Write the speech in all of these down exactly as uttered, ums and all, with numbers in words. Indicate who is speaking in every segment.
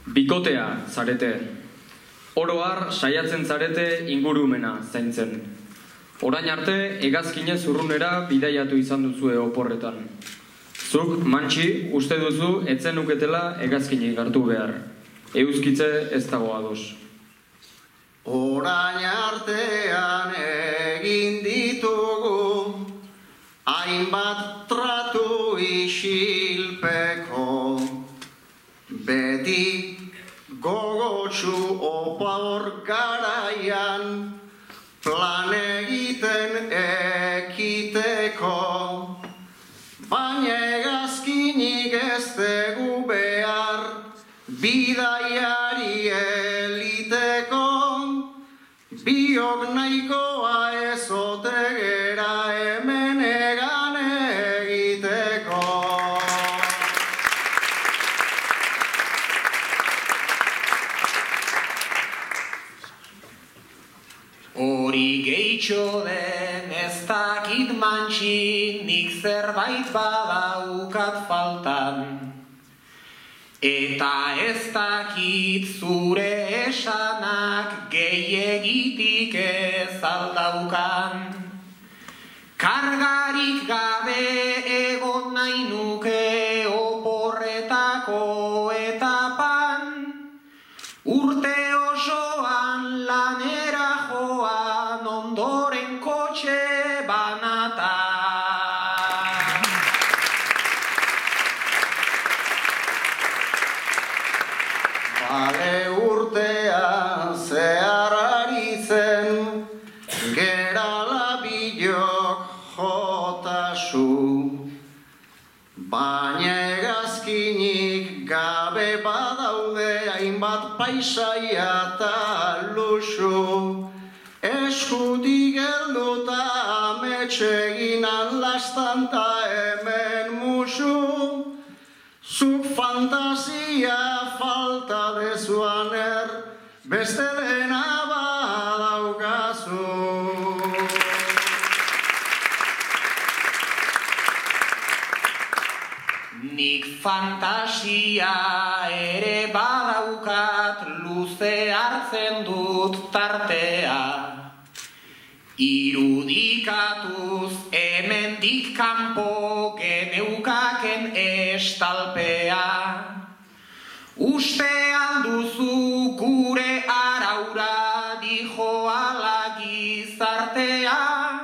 Speaker 1: Bikotea zarete. Oro har saiatzen zarete ingurumena zaintzen. Orain arte hegazkinez urrunera bidaiatu izan duzue oporretan. Zuk, Mantxi, uste duzu etzen uketela hegazkinik hartu behar. Euskitze ez dago ados.
Speaker 2: Orain artean egin ditugu hainbat tratu isilpeko, beti gogotsu opor garaian plan egiten ekiteko, baina hegazkinik ez dugu behar bidaiari eliteko, biok nahikoa ezote gera hemen egan egiteko.
Speaker 3: Hori gehitxo den ez dakit Mantxi, nik zerbait badaukat faltan. Eta ez dakit zure esanak gehiagitik ez aldaukan. Kargarik gabe egon nahi nuke oporretako etapan, urte osoan lanera joan ondoren kotxe banatan.
Speaker 2: Bale urtea zehar aritzen, gerala bilok jotasu, baina hegazkinik gabe badaude hainbat paisaia eta luxu, eskutik helduta ametxegin alastanta hemen musu, zuk fantasia falta dezuan er, beste dena badaukazu.
Speaker 3: Nik fantasia ere badaukat, luze hartzen dut tartea. Irudikatuz hemendik kanpo geneukaken estalpea. Uste alduzu gure araura dijoala gizartea,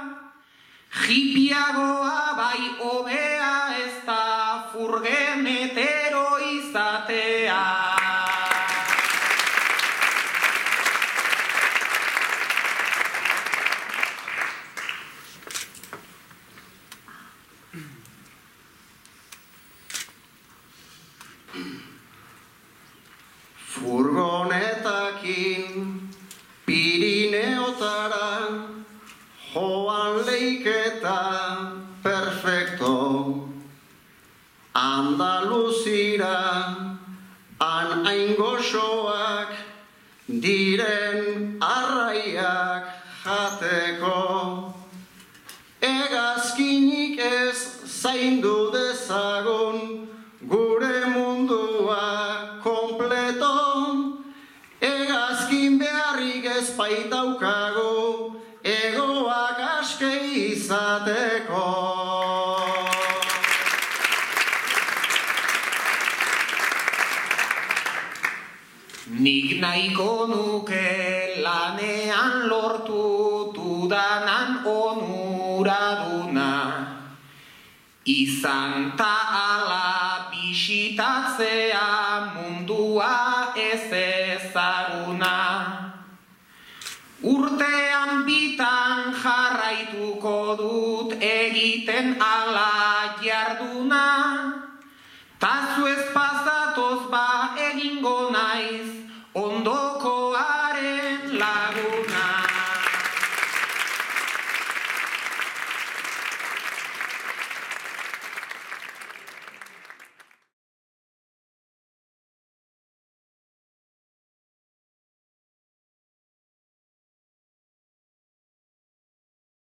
Speaker 3: jipiagoa bai hobea ez da furgenetero izatea.
Speaker 2: Furgonetakin Pirineotara joan leiketa perfecto, Andaluzira han aingoxoak diren arraiak jateko, hegazkinik ez zaindu dezagun gure mundua kompleto, hegazkin beharrik ez baitaukagu egoak aske izateko.
Speaker 3: Nik nahiko nuke lanean lortu dudanan onuraduna, izan ta ala bisitatzea mundua ez ezaguna. Urtean bitan jarraituko dut egiten ala jarduna,